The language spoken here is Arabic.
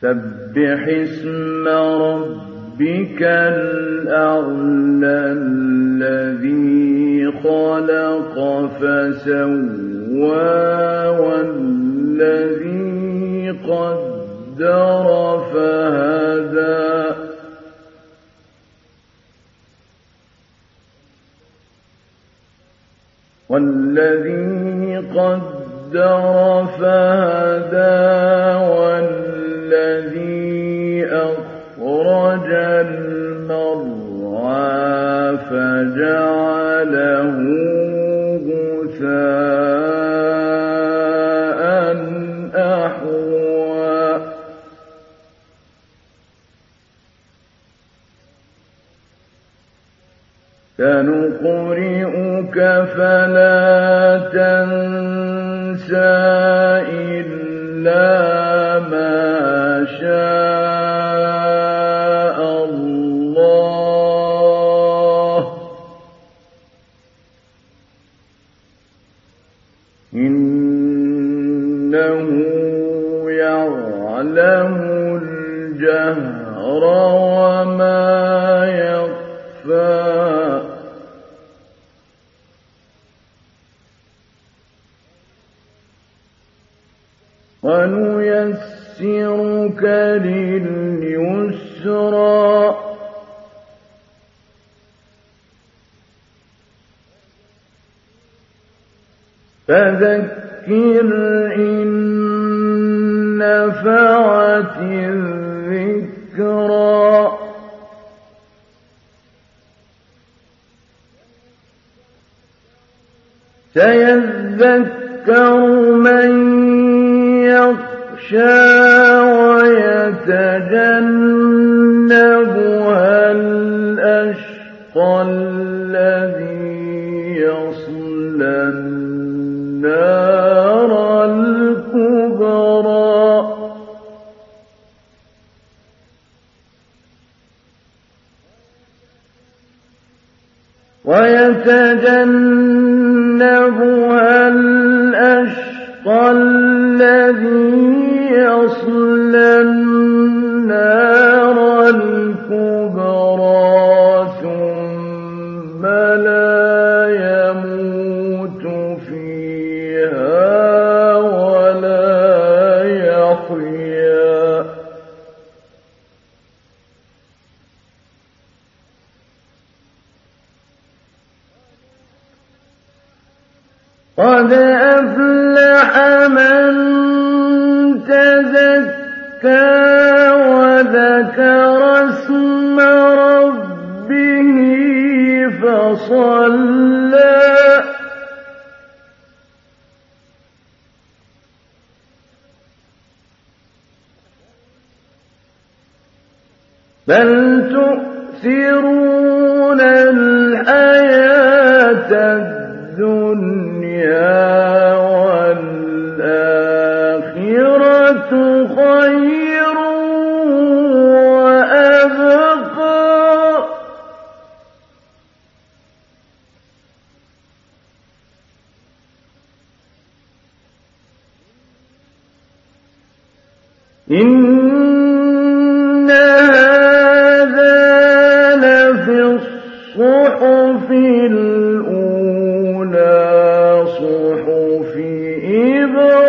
سبح اسم ربك الأعلى الذي خلق فسوى والذي قدر فهدى والذي أخرج المرعى فجعله غثاء أحوى سنقرئك فلا تنسى إلا ما شاء الله إنه يعلم الجهر وما يخفى ونيسرك لليسرى فذكر إن نفعت الذكرى سيذكر من يخشى ويتجنبها الأشقى الذي يصلى النار الكبرى ويتجنبها الأشقى الذي يصلى النار الكبرى ثم لا يموت فيها ولا يحيا قد أفلح من تزكى وذكر اسم ربه فصلى بل تؤثرون الحياة الدنيا والآخرة خير وأبقى إن هذا لفي الصحف الأولى صحف إبراهيم